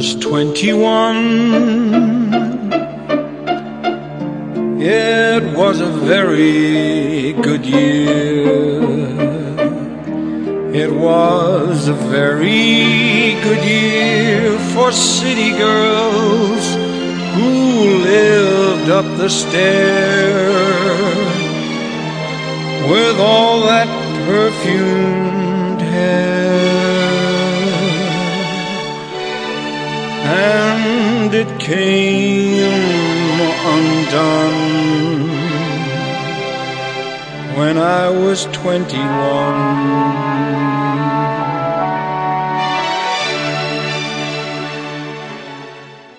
was 21, it was a very good year. It was a very good year for city girls who lived up the stair with all that perfumed hair. And it came undone when I was 21.